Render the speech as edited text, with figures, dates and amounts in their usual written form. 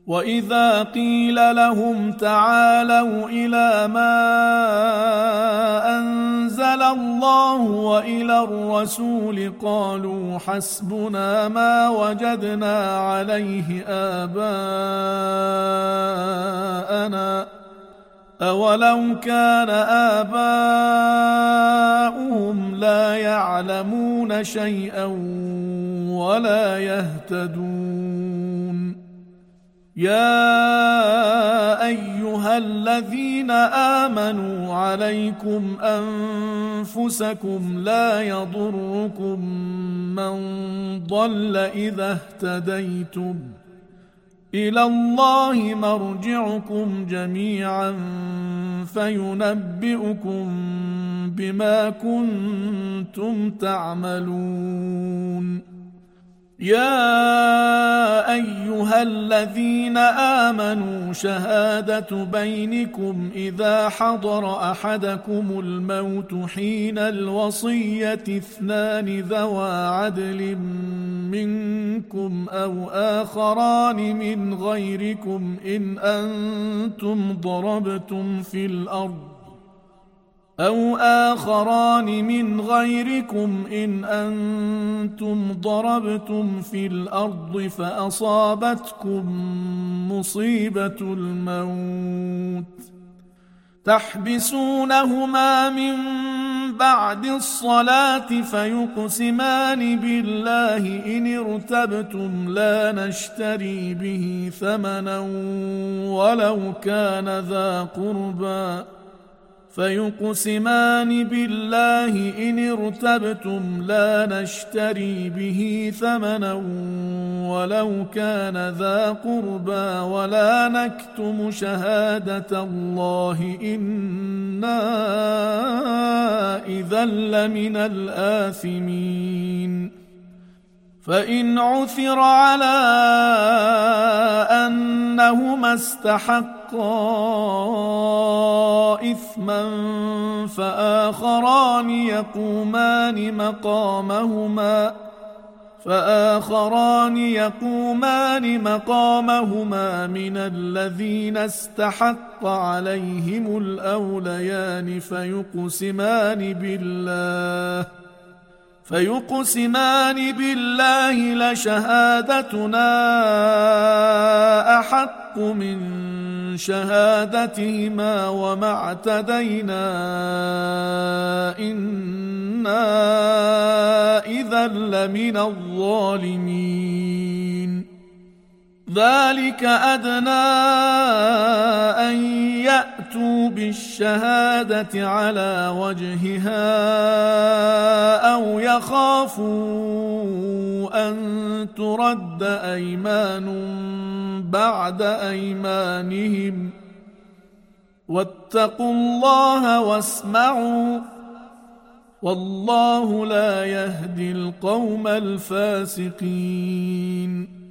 وإذا قيل لهم تعالوا إلى ما أنزل الله وإلى الرسول قالوا حسبنا ما وجدنا عليه آباءنا أولو كان آباؤهم لا يعلمون شيئا ولا يهتدون يا أيها الذين آمنوا عليكم أنفسكم لا يضركم من ضل إذا اهتديتم إلى الله مرجعكم جميعا فينبئكم بما كنتم تعملون يا أيها الذين آمنوا شهادة بينكم إذا حضر أحدكم الموت حين الوصية اثنان ذوى عدل منكم أو آخران من غيركم إن أنتم ضربتم في الأرض فأصابتكم مصيبة الموت تحبسونهما من بعد الصلاة فيقسمان بالله إن ارتبتم لا نشتري به ثمنا ولو كان ذا قربى ولا نكتم شهادة الله إنا إذا لمن الآثمين فإن عثر على أنهما استحقا إثما فآخران يقومان مقامهما من الذين استحق عليهم الأوليان فيقسمان بالله لشهادتنا أحق من شهادتهما وما اعتدينا إنا إذا لمن الظالمين ذلك أدنى أن يأتوا بالشهادة على وجهها أو يخافوا أن ترد أيمان بعد أيمانهم واتقوا الله واسمعوا والله لا يهدي القوم الفاسقين